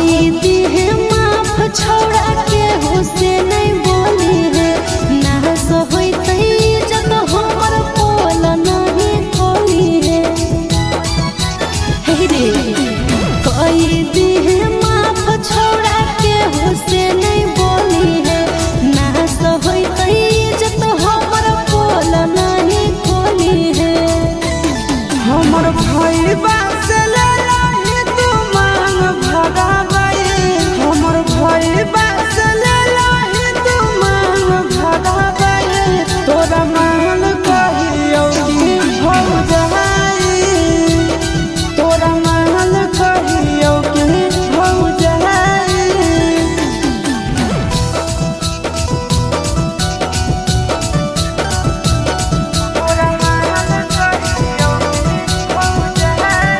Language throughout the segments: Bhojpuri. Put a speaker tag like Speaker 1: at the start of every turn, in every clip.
Speaker 1: कोई दी है माफ छोड़ा के होसे नहीं बोली है ना सोई जब हमर पोल नहीं खोली है हे रे कोई दी है माफ छोड़ा के होसे नहीं बोली है ना सोई जब हमर पोल नहीं खोली है
Speaker 2: हमर भाई बास ले लाही तू मांग भगावे हमर भाई बास ले लाही तू मांग भगावे तोरा मांग कहियो कि हो जाई तोरा मांग कहियो कि हो जाई तोरा मांग कहियो कि हो जाई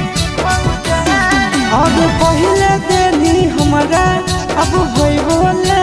Speaker 2: अब पहले देनी हमारा अब होइबो ले